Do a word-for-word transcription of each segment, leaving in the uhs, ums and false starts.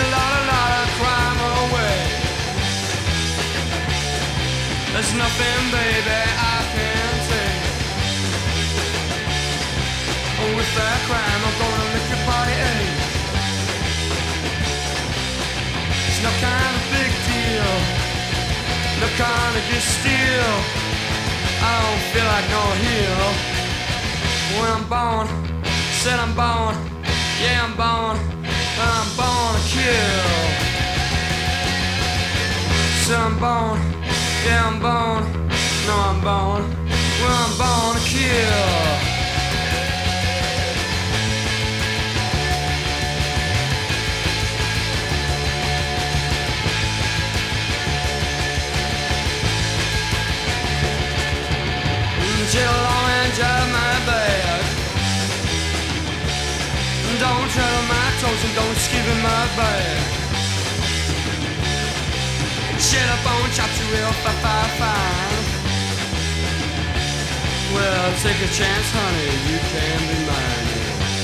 a lot, a lot of crime away. There's nothing, baby, I can say. With that crime, I'm gonna make your body ache. It's no kind of big deal, no kind of good steal. I don't feel like no hero. When I'm born, said I'm born, yeah I'm born, I'm born to kill. Said I'm born, yeah I'm born, no I'm born, well I'm born to kill. Chill along and drive my bag. Don't tread on my toes and don't skip in my bag. Shit up on chops you real fi fi fine. Well, take a chance, honey, you can be mine.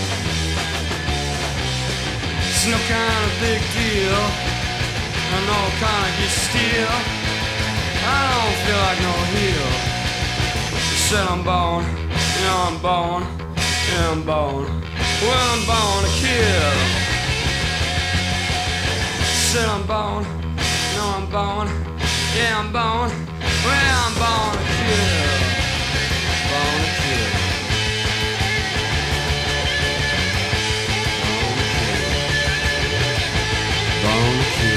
It's no kind of big deal, and no kind of good steal. I don't feel like no heel. Said I'm born, yeah I'm born, yeah I'm born, well I'm born to kill. Said I'm born, no I'm born, yeah I'm born, well I'm born to kill. Born to kill. Born to kill. Born to kill.